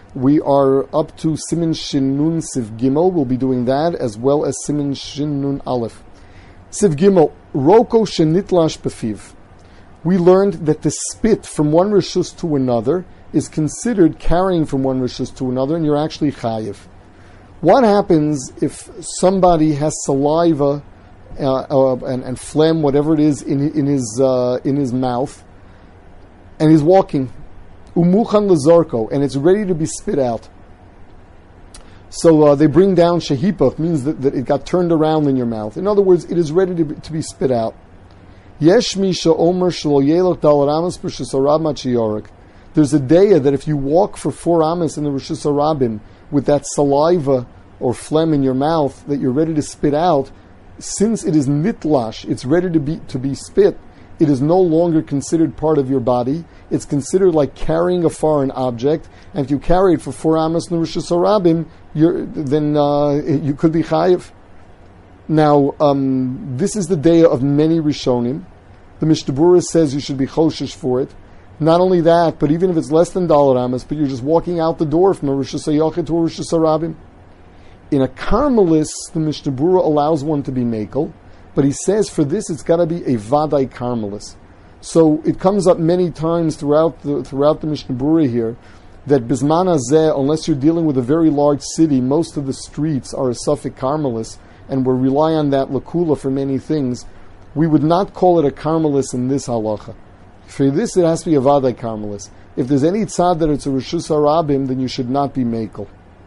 We are up to Siman Shin Nun Siv Gimel. We'll be doing that as well as Siman Shin Nun Aleph. Siv Gimel, Roko Shenitlash Befiv. We learned that the spit from one rishus to another is considered carrying from one rishus to another, and you're actually chayiv. What happens if somebody has saliva and phlegm, whatever it is, in his mouth, and he's walking, umuchan lezarko, and it's ready to be spit out? So they bring down shehipach, means that it got turned around in your mouth. In other words, it is ready to be spit out. Yesh misha omer shelo yelach dal ramas b'shus harab machiyorik. There's a daya that if you walk for 4 amas in the Rishus Harabim with that saliva or phlegm in your mouth that you're ready to spit out, since it is nitlash, it's ready to be spit, it is no longer considered part of your body. It's considered like carrying a foreign object, and if you carry it for 4 amas in the Rishus Harabim, then you could be chayiv. Now, this is the daya of many Rishonim. The Mishnah Berurah says you should be choshesh for it. Not only that, but even if it's less than Dalar Amas, but you're just walking out the door from a Rishus HaYachid to a Rishus HaRabim. In a Carmelis, the Mishnah Berurah allows one to be Mekel, but he says for this it's got to be a Vadai Carmelis. So it comes up many times throughout the Mishnah Berurah here that Bisman Hazeh, unless you're dealing with a very large city, most of the streets are a Suffolk Carmelis, and we rely on that Lakula for many things. We would not call it a Carmelis in this halacha. For this, it has to be a Vadai Carmelis. If there's any tzad that it's a Rishus Harabim, then you should not be Mekel.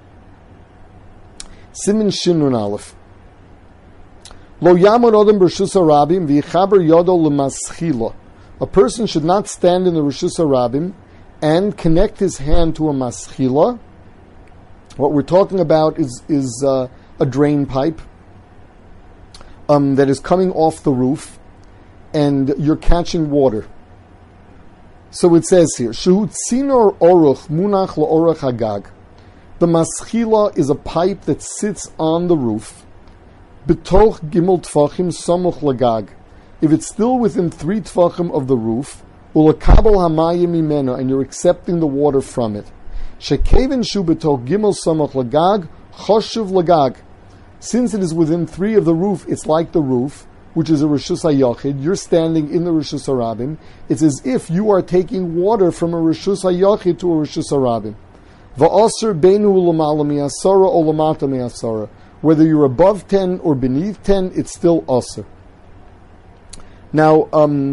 Siman Shin Nun Aleph. Lo yamod odem b'Rishus Harabim v'yichaber yodo l'maschila. A person should not stand in the Rishus Harabim and connect his hand to a maschila. What we're talking about is a drain pipe that is coming off the roof, and you're catching water. So it says here, Shehu tzinor oruch munach la'orach hagag. The maschila is a pipe that sits on the roof. Betoch gimel tfachim samuch lagag. If it's still within 3 tfachim of the roof, ulakabel hamayim mimeno, and you're accepting the water from it. Shekevin shu betoch gimel samuch lagag, choshuv lagag. Since it is within 3 of the roof, it's like the roof, which is a Rishus HaYachid. You're standing in the Rishus Harabim. It's as if you are taking water from a Rishus HaYachid to a Rishus Harabim. Va'asr beinu l'mala mi'asara o l'mata mi'asara. Whether you're above 10 or beneath 10, it's still asr. Now,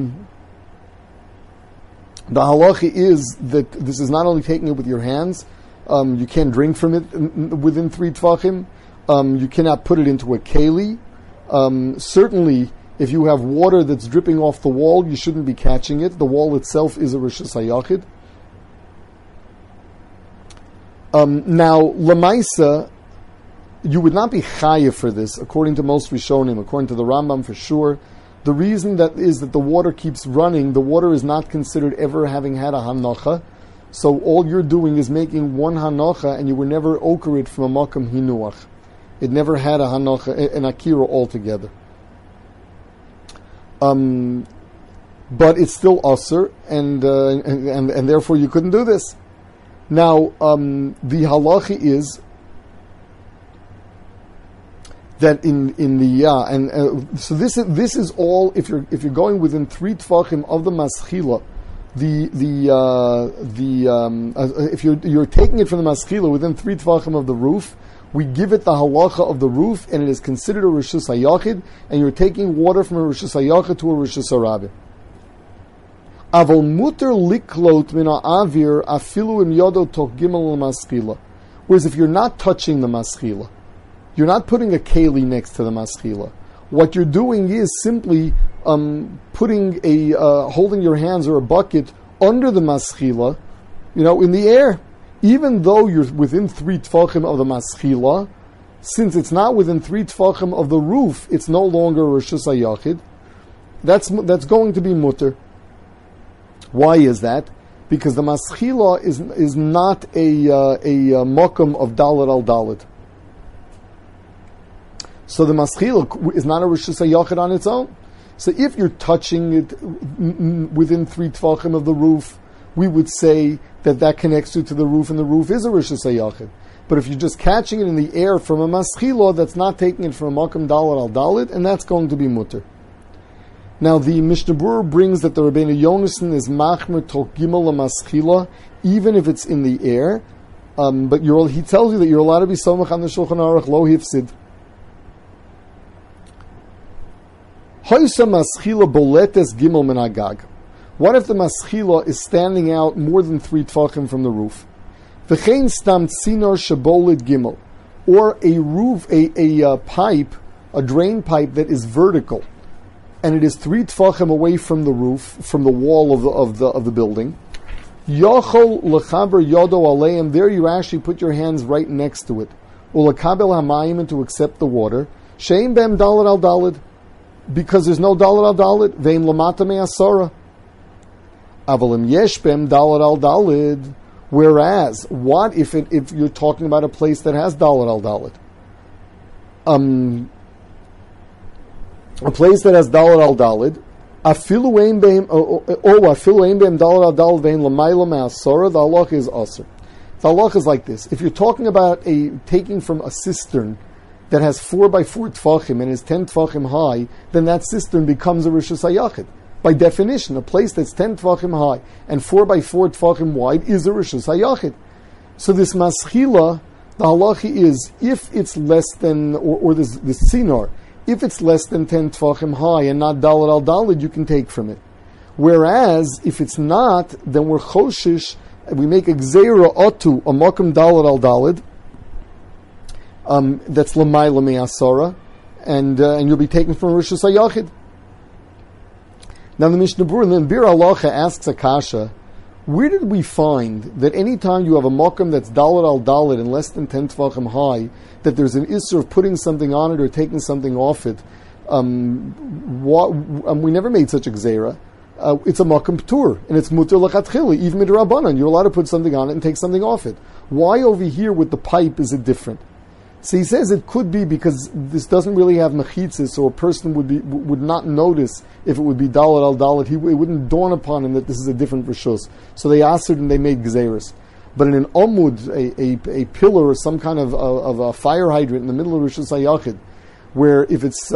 the halacha is that this is not only taking it with your hands. You can't drink from it within 3 tvachim. You cannot put it into a keli. Certainly, if you have water that's dripping off the wall, you shouldn't be catching it. The wall itself is a Rishus HaYachid. Now, Lamaisa, you would not be chayiv for this, according to most Rishonim, according to the Rambam for sure. The reason that is that the water keeps running, the water is not considered ever having had a hanocha, so all you're doing is making one hanocha, and you were never okered from a makam hinuach. It never had a hanocha, an akira altogether. But it's still asr, and therefore you couldn't do this. Now, the halacha is that so this is all if you're going within 3 tfachim of the maschila. If you're taking it from the maschila within 3 tfachim of the roof, we give it the halacha of the roof, and it is considered a Rishus HaYachid, and you're taking water from a Rishus HaYachid to a Rishus HaRabim. Avol muter liklot min ha'avir afilu im yodo toch gimel l'maschila. Whereas if you're not touching the maschila, you're not putting a keli next to the maschila. What you're doing is simply putting holding your hands or a bucket under the maschila, in the air. Even though you're within 3 tfachim of the maschila, since it's not within 3 tfachim of the roof, it's no longer Rishus HaYachid. That's going to be mutter. Why is that? Because the maschila is not a makam of dalet al dalet. So the maschila is not a Rishus HaYachid on its own. So if you're touching it within 3 tfachim of the roof, we would say that connects you to the roof, and the roof is a Rishus HaYachid. But if you're just catching it in the air from a maschila, that's not taking it from a makam dalet al dalet, and that's going to be mutter. Now the Mishnah Berurah brings that the Rabbeinu Yonason is machmer tol gimel maschila, even if it's in the air. But he tells you that you're allowed to be somach on the Shulchan Aruch lo hifsid. Hoysa maschila boletes gimel min hagag. What if the maschila is standing out more than 3 tfachim from the roof? V'chein stam tzinor shabolid gimel, or a roof, a pipe, a drain pipe that is vertical, and it is 3 tfachim away from the roof, from the wall of the building. Yochol lechaber yodo aleim. There you actually put your hands right next to it. Ulakabel hamayim, and to accept the water. Shein bem dalad al dalad, because there's no dalad al dalad. Veim lamata me'asara. Avalim yesh bem dalad al dalad. Whereas, what if you're talking about a place that has dalad al dalad? A place that has dalad al dalad. Afilu ein beim dalad al dalad vein lamayla me'asara. The halach is aser. The halach is like this: if you're talking about taking from a cistern that has 4 by 4 tfachim and is 10 tfachim high, then that cistern becomes a Rishus HaYachid. By definition, a place that's 10 tfachim high and 4 by 4 tfachim wide is a Rishus HaYachid. So this maschila, the halachi is, if it's less than, or this sinor, if it's less than 10 tfachim high and not dalad al dalad, you can take from it. Whereas, if it's not, then we're choshish, we make a gzeira otu, a makam dalad al dalad, that's lamayla me'asara, and you'll be taken from Rishus HaYachid. Now the Mishnah Berurah in Bir Halacha asks Akasha, where did we find that any time you have a makam that's dalad al dalad and less than 10 tfachim high, that there's an issur of putting something on it or taking something off it? We never made such a gzeira. It's a makam p'tur, and it's muter l'chatchila, even midrabanan. You're allowed to put something on it and take something off it. Why over here with the pipe is it different? So he says it could be because this doesn't really have mechitzis, so a person would not notice if it would be dalad al dalad. It wouldn't dawn upon him that this is a different rishus. So they answered and they made gzeris. But in an omud, a pillar or some kind of a fire hydrant in the middle of Rishus HaYachid, where if it's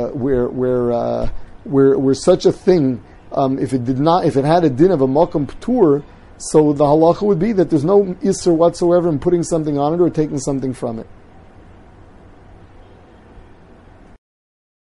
where such a thing, if it had a din of a makam p'tur, so the halacha would be that there's no isser whatsoever in putting something on it or taking something from it.